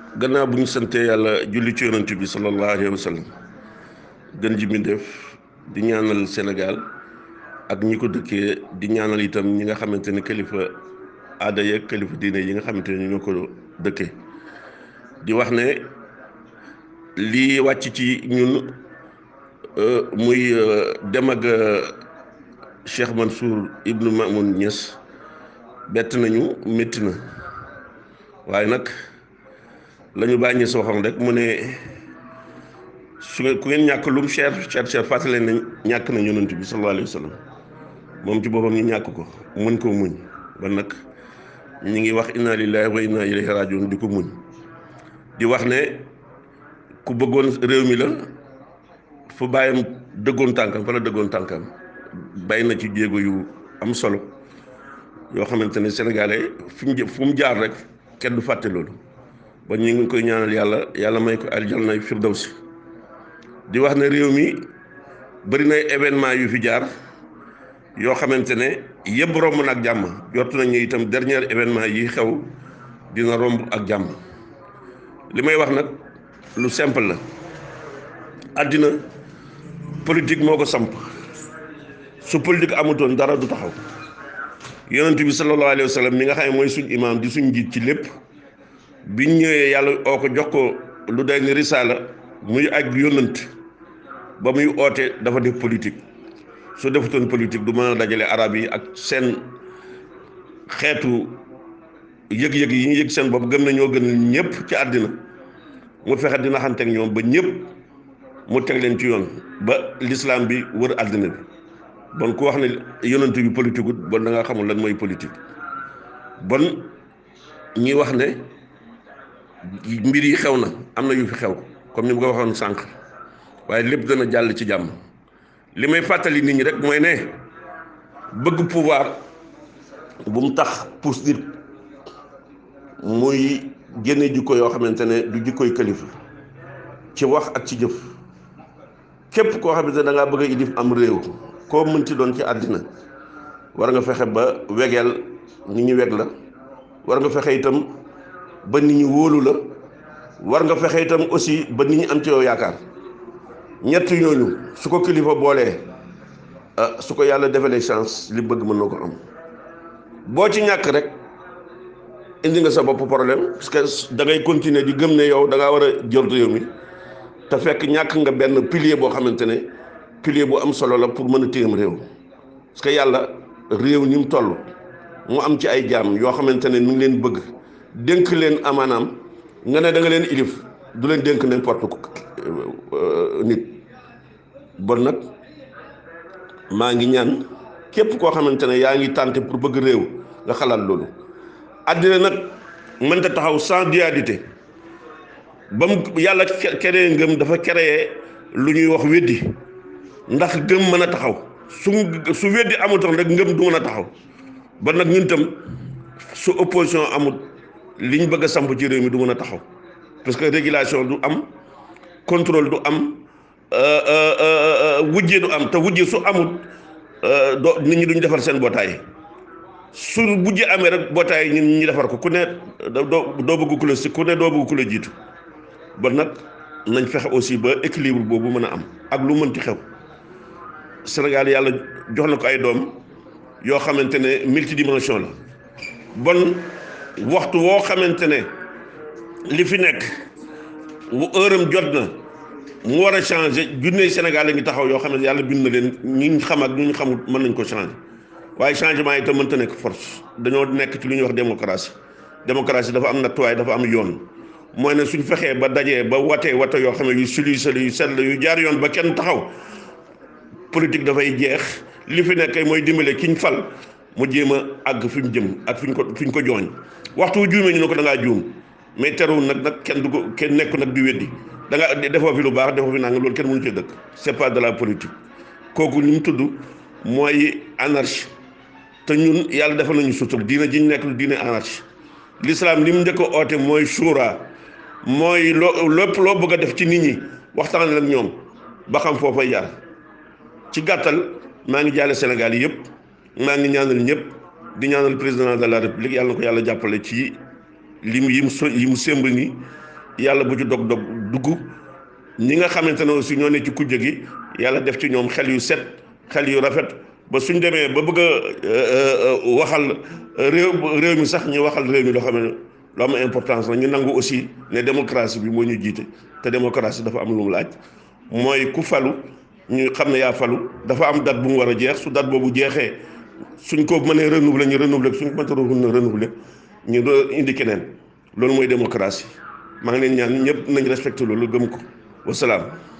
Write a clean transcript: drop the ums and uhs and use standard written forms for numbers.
gannaaw bu ñu santee yàlla julli ci yonent bi sallallahu alayhi wa sallam gën ji mbindéef di ñaanal Sénégal ak ñi ko dëkkee di ñaanal itam ñi nga xamante ne kilifa aada yeeg kilifa diine yi nga xamante ne ñoo ko dëkkee di wax ne lii wàcc ci ñun muy dem ak Cheikh Mansour Ibn Mamoun Niass bett nañu métti na waaye nag la ñu bàyyi Niass waxoon rek mu ne su ngeen ku ngeen ñàkk lum cher fàttali leen ne ñàkk na yonent bi sallallahu alayhi wa sallam moom ci boppam ñu ñàkk ko muñ ko muñ ba nag ñu ngi wax inna lillahi wa inna ilayhi rajiun di ko muñ di wax ne ku bëggoon réew mi la fu bàyyam dëggoon tànkam fa la dëggoon tànkam bàyyi na ci jéego yu am solo yoo xamante ne sénégalais fu mu jaar rek kenn du fàtte loolu ba ñu ngi koy ñaanal yàlla may ko aljanna firdawsi di wax ne réew mi bëri na événement yu fi jaar yoo xamante ne yëpp romb na ak jàmm jot nañu itam dernier événement yi xew dina romb ak jàmm li may wax nag lu simple la àddina politique moo ko samp su politique amutoon dara du taxaw yonent bi sallallahu alayhi wa sallam mi nga xam ne mooy suñ imaam di suñ njiit ci lépp biñ ñëwee yàlla oo ko jox ko lu day ni risaala muy ak yonent ba muy oote dafa def politique su defutoon politique du mën a dajale arab yi ak seen xeetu yëg-yëg yi ñu yëg seen bopp gëm na ñoo gën ñëpp ci àddina mu fexe dina xanteek ñoom ba ñëpp mu teg leen ci yoon ba l'islam bi wër àddina bi bon ku wax ne yonent bi politique ut bon da nga xamul lan mooy politique bon ñi wax ne mbir yi xew na am na yu fi xew comme ni mu ko waxoon sànq waaye lépp dana jàll ci jàmm li may fàttali nit ñi rek mooy ne bëgg pouvoir bu mu tax pousse nit muy génne jikko yoo xamante ne du jikkoy kilifa ci wax ak ci jëf képp koo xamante ne da ngaa bëgg a ilif am réew koo mënti doon ci àddina war nga fexe ba wegeel nit ñi weg la war nga fexe itam ba nit ñi wóolu la war nga fexe itam aussi ba nit ñi am ci yow yaakaar ñett ñooñu su ko kilifa boolee su ko yàlla defalee chance li bëgg mën na ko am boo ci ñàkk rek indi nga sa bopp problème parce que da ngay continuer di gëm ne yow da ngaa war a jël réew mi te fekk ñàkk nga benn pilier boo xamante ne pilier bu am solo la pour mën a téyam réew parce que yàlla réew ni mu toll mu am ci ay jaam yoo xamante ne nu ngi leen bëgg dénk leen amaanaam nga ne da nga leen ilif du leen dénk n'importe nit bon nag maa ngi ñaan képp koo xamante ne yaa ngi tànte pour bëgg réew nga xalaat loolu àddina nag mënta taxaw sans dualité ba mu yàlla créé ngëm dafa créé lu ñuy wax weddi ndax ngëm mën a taxaw su weddi amutoon rek ngëm du mën a taxaw ba nag ñun tam su opposition amut li ñu bëgg a samp ci réew mi du mën a taxaw parce que régulation du am contrôle du am wujje du am te wujje su amut nit ñi duñ defar seen mbootaay su wujje amee rek mbootaay ñun ñu defar ko ku ne doo bëgg ku la si ku ne doo bëgg ku la jiitu ba nag nañ fexe aussi ba équilibre boobu mën a am ak lu mënti xew Sénégal yàlla jox na ko ay doom yoo xamante ne multidimension la bon waxtu woo xamante ne li fi nekk heure am jot na mu war a changer junne Sénégal la ngi taxaw yoo xam ne yàlla bind na leen ñi xam ak ñu xamul mën nañ ko changer waaye changement yi itam mënta nekk force dañoo nekk ci lu ñuy wax démocratie dafa am nattuwaay dafa am yoon mooy ne suñ fexee ba dajee ba watee wate yoo xam ne yu sulu yu sell yu jaar yoon ba kenn taxaw politique dafay jeex li fi nekk mooy dimbale kiñ fal mu jéem a àgg fi mu jëm ak fi ñu ko jooñ waxtu wu juumee ñu ne ko da ngaa juum mais terewul nag kenn du ko kenn nekku nag di weddi da nga defoo fi lu baax defoo fi nangam loolu kenn mënu cee dëkk c'est pas de la politique kooku li mu tudd mooy anarchie te ñun yàlla defal nañu sutur diina ji ñu nekk lu diine anarchie l'islam li mu njëkk a oote mooy shura mooy lépp loo bëgg a def ci nit ñi waxtaan ak ñoom ba xam foofay jaar ci gàttal maa ngi jaale Sénégal yi yëpp maa ngi ñaanal ñëpp di ñaanal président de la république yàlla na ko yàlla jàppale ci yi mu sémb ni yàlla bu ci dog-dog dugg. ñi nga xamante ne aussi ñoo ne ci kujje gi yàlla def ci ñoom xel yu set xel yu rafet ba suñ demee ba bëgg a waxal réew mi sax ñu waxal réew mi loo xam ne lu am importance la ñu nangu aussi ne démocratie bi moo ñu jiite te démocratie dafa am lu mu laaj mooy ku falu ñu xam ne yaa falu dafa am date bu mu war a jeex su date boobu jeexee suñ ko mënee renouveler ñu renouveler suñ ko mënta renouveler ñu indi keneen loolu mooy démocratie maa ngi leen ñaan ñëpp nañ respecté loolu gëm ko wasalaam